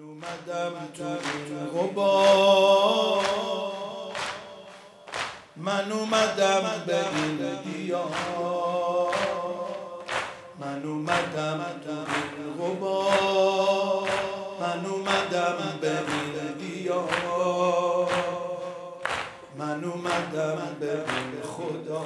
اومدم تو این غبار، من اومدم به این دیار، من اومدم تو این غبار، من اومدم به این دیار، من اومدم به این خدا،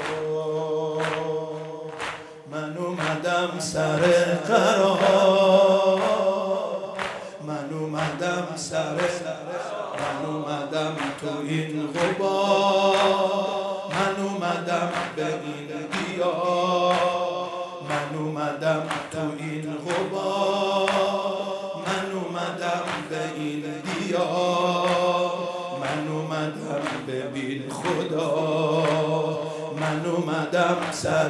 من اومدم سر قرار، من اومدم من اومدم تو این غبار، من اومدم به این دیار، من اومدم تو این غبار، من اومدم به این دیار، من اومدم ببین خدا، من اومدم سر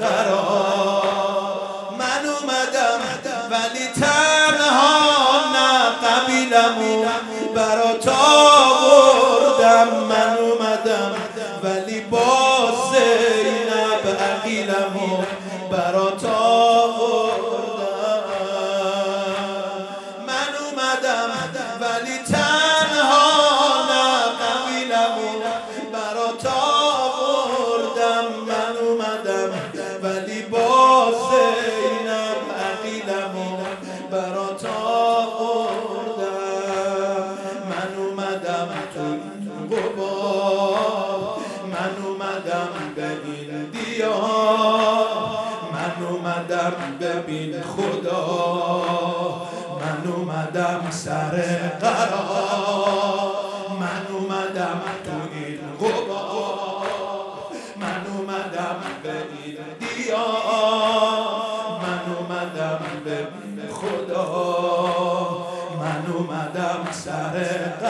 قرار، من اومدم ولی تنها نه، قبیلمو برات آوردم، من اومدم ولی با زینب عقیلمو برات آوردم، من اومدم ولی تنها نه، قبیلمو برات آوردم، من اومدم ولی با زینب عقیلمو برات آوردم، من اومدم تو این غبار، من اومدم به این دیار، من اومدم ببین خدا، من اومدم سر قرار، من اومدم تو این غبار، من اومدم به این دیار، من اومدم ببین خدا، من اومدم سر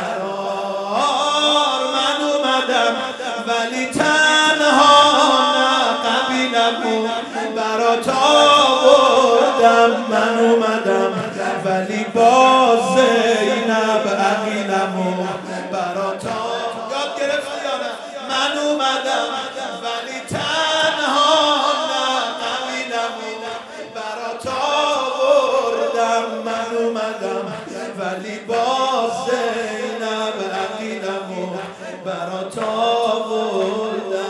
قرار، من اومدم ولی تنها نه، قبیلمو برات آوردم، من اومدم ولی با زینب عقیلمو برات یاد گرفتی یا نه؟ من اومدم ولی تنها نه، قبیلمو برات آوردم، من اومدم ولی با زینب عقیلمو برات آوردم،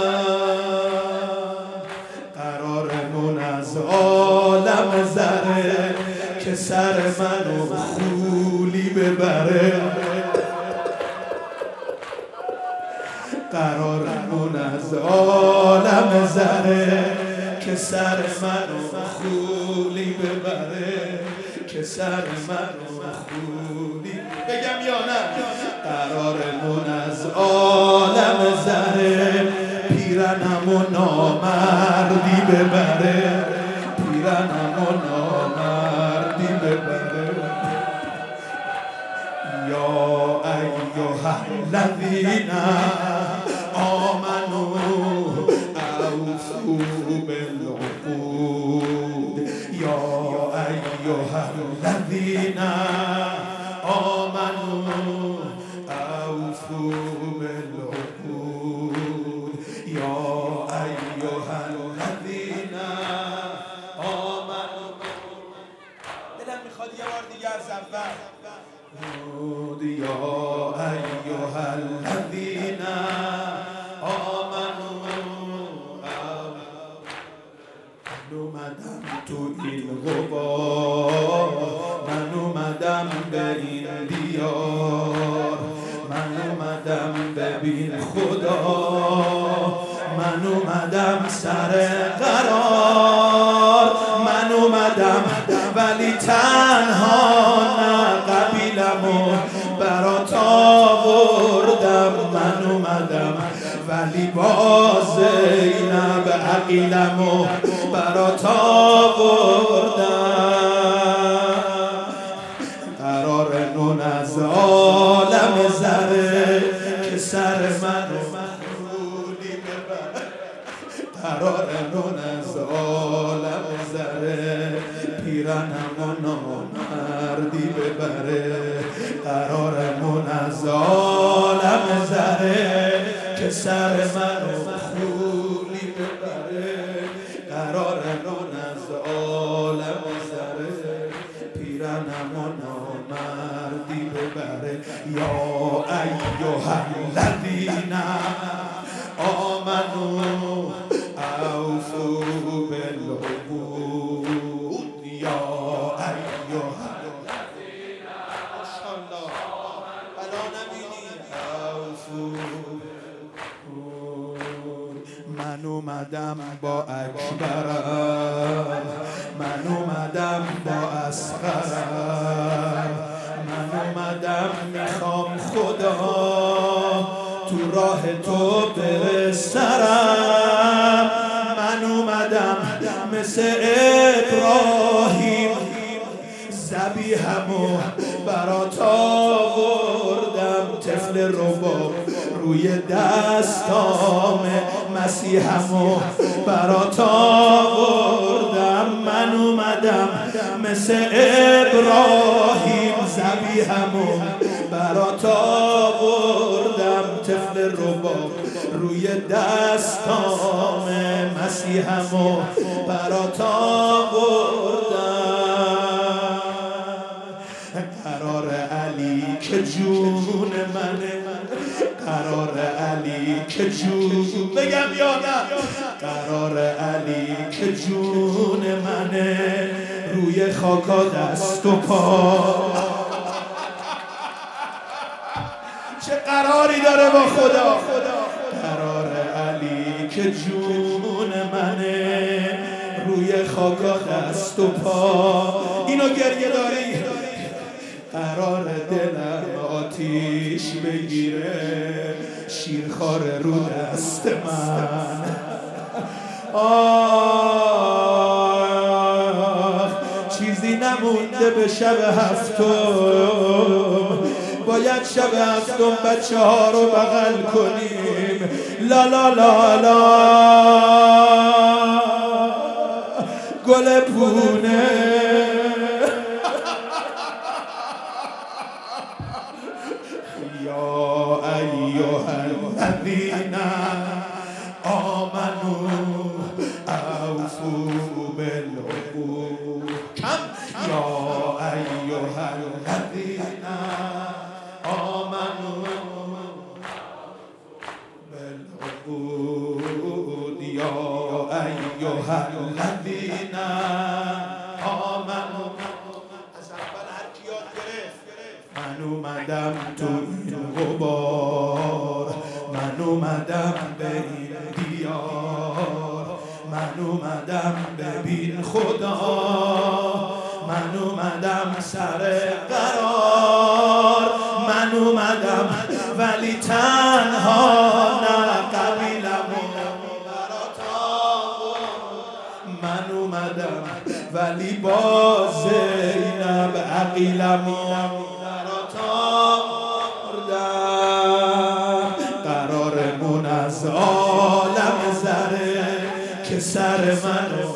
قرارمون از عالم ذره که سر منو خولی ببره، قرارمون از عالم ذره که سر منو خولی ببره، که سر منو خولی بگم یا نه؟ قرارمون از عالم ذره پیرنمو نامردی ببره، پیرنمو نامردی ببره، یا ایها الذین آمنوا اوفوا بالعقود، یا ایها الذین آمنوا اوفوا بالعقود، یا ایها الذین آمنوا. دلم میخواد یه بار دیگه از اول، یا ایها الذین آمنوا، من اومدم تو این غبار، من اومدم به این دیار، من اومدم ببین خدا، من اومدم سر قرار، من اومدم ولی تنها نه، قبیلمو برات آوردم، من اومدم ولی با زینب عقیلمو برات آوردم، قرار نون از عالم ذره که سر منو خولی ببره، قرار نون از عالم ذره پیرنمو نامردی ببره، قرارمون از عالم ذره که سر منو خولی ببره، قرارمون از عالم ذره پیرنمو نامردی ببره. یا ایها الذین آمنوا اوفوا بالعقود. یا ایها الذین بلا نبینی من اومدم با اکبرم، من اومدم با اصغرم، من اومدم میخوام خدا تو راه تو برسرم. من اومدم مثل ابراهیم ذبیحمو برات آوردم، طفل رباب روی دستام مسیحمو برات آوردم. من اومدم مثل ابراهیم ذبیحمو برات آوردم، طفل رباب روی دستام مسیحمو برات آوردم. قرار علی که جون منه، قرار علی که جون، بگم یا نه؟ قرار علی که جون منه، روی خاکا دست و پا. چه قراری داره با خدا؟ قرار علی که جون منه، روی خاکا دست و پا. اینو گریه داری؟ قرار دلم آتیش بگیره، شیرخوار رو دست من. آه چیزی نمونده به شب هفتم، باید شب هفتم بچه ها رو بغل کنیم. لا لا لا لا گل پونه. یا ایها الذین آمنوا اوفوا بالعقود. یا ایها الذین آمنوا بالعقود. یا ایها الذین آمنوا. از اول هر کی یاد گرفت. من اومدم تو این غبار، من اومدم به این دیار، من اومدم ببین خدا، من اومدم سر قرار، من اومدم ولی تنها نه قبیلمو برات آوردم. من اومدم ولی با زینب عقیلمو برات آوردم. قرارمون از عالم زره که سر منو،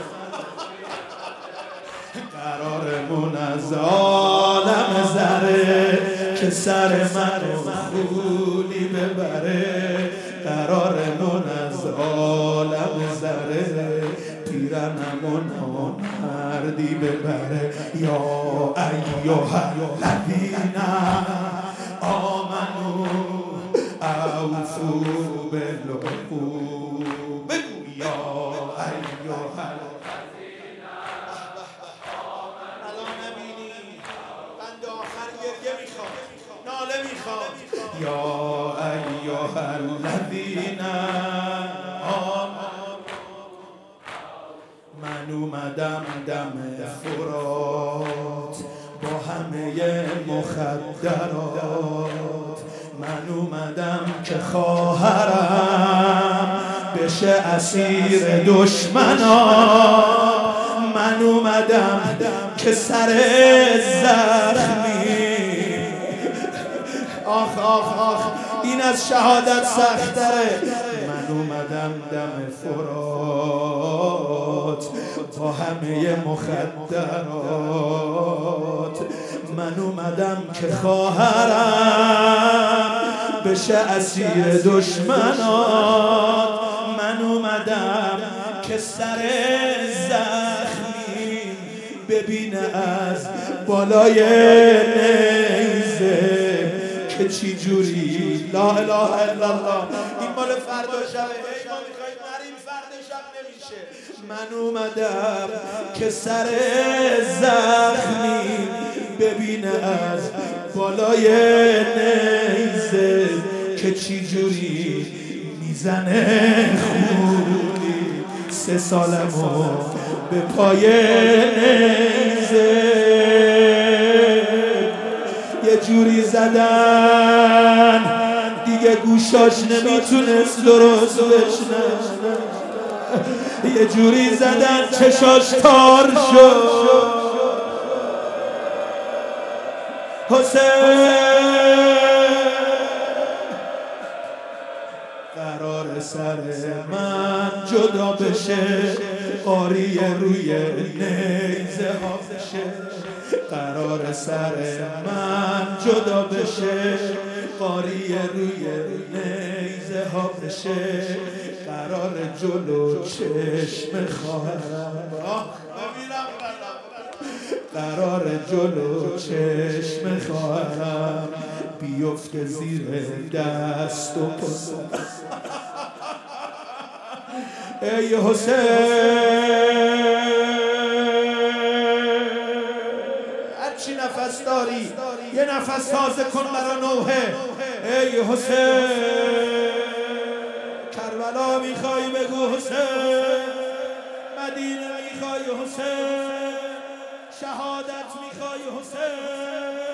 قرارمون از عالم زره که سر منو خولی ببره. قرارمون از عالم زره پیرنمون مردی ببره. یا ایها الذین آمنوا اوفوا بالعقود. بگو یا ایها الذین آمنوا. الان نبینی بنده آخر گریه میخواد، ناله میخواد. یا ایها الذین آمنوا. من اومدم دم فرات با همه مخدرات، من اومدم که خواهرم بشه اسیر دشمنان، من اومدم که سر زخمی. آخ آخ آخ این از شهادت سختره. من اومدم دم فرات با همه مخدرات، من اومدم که خواهرم بشه اسیر دشمنات، من اومدم که سر زخمی ببینه از بالای نیزه چی جوری لا اله الا الله. این مال فردا شبه، ما میخوایم نریم فردا شب نمیشه. من اومدم که سر زخمی ببینه از بالای نیزه که چی جوری میزنه خونی 3 سالمو به پای نیزه. یه جوری زدن دیگه گوشاش نمیتونست درست بشنه، یه جوری زدن چشاش تار شد. حسین قرار سر من جدا بشه، قاری روی نیزه ها بشه. قرار سر من جدا بشه، قاری روی نیزه ها بشه. قرار جلو چشم خواهرم، قرار جلو چشم خواهرم بیفته زیر دست و پسر. ای حسین هرچی نفس داری یه نفس تازه کن برا نوحه. ای حسین کربلا میخوای بگو حسین، مدینه میخوای حسین، شهادت میخوای حسین.